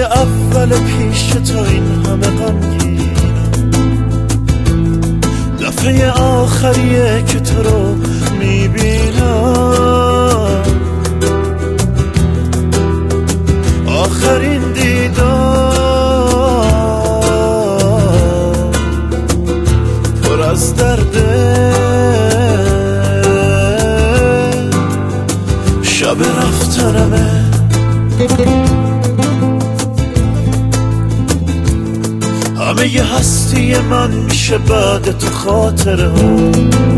اول پیش تو این همه غمگینم، دفعه آخریه که تو رو میبینم، آخرین دیدار پر از درده، شب رفتنمه. همه ی هستی من میشه بعد تو خاطره ها،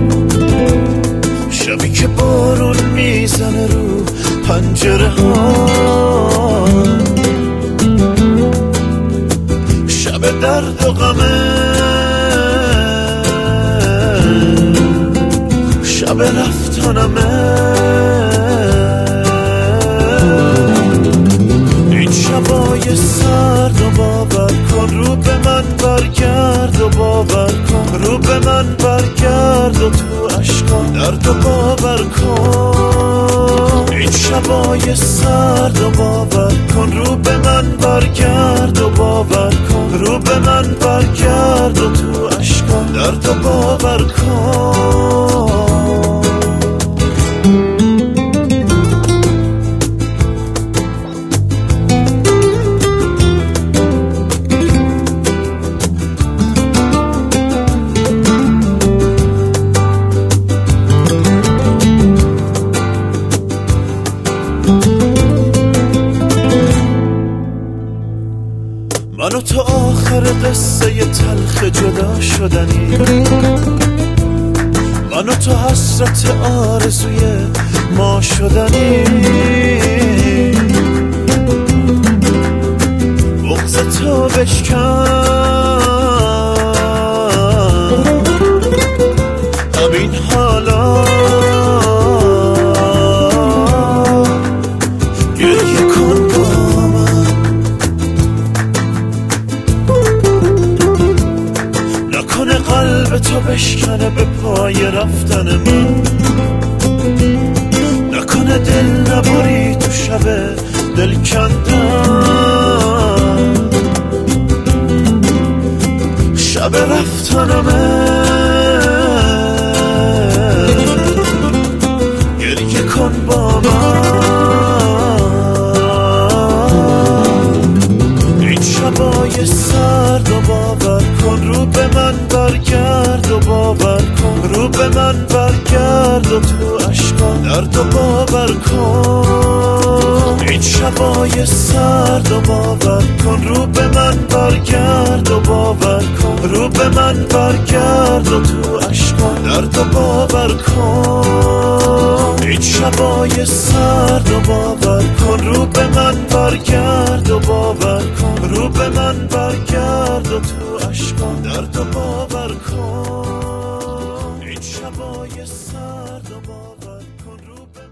شبی که بارون میزنه رو پنجره ها، شب درد و غمه، شب رفتنمه. این شبای سرد و باور کن، رو به من برگرد و باور کن، رو به من برگرد و تو عشقان درد و باور کن. این شبای سرد و باور کن، رو به من برگرد و باور کن، رو به من برگرد و تو عشقان درد و باور کن. من و تو آخر قصه ی تلخ جدا شدنی، من و تو حسرت آرزوی ما شدنی، بغض تو بشکن همین حالا، گریه کن با من، نکنه قلب تو بشکنه به پای رفتن من، نکنه دل نبری تو شب دل کندن، شب رفتنمه. گریه کن با من، این شبای سرد و باور کن، رو به من برگرد و باور کن، رو به من برگرد و تو عشقان درد و باور کن. این شبای سرد و باور کن، رو به من برگرد و باور کن، رو به من برگرد و تو عشقان درد و باور کن. این شبای سرد و باور کن، رو به من برگرد و باور کن، رو به من برگرد و تو عشقان درد و باور کن. این شبای سرد و باور کن، رو به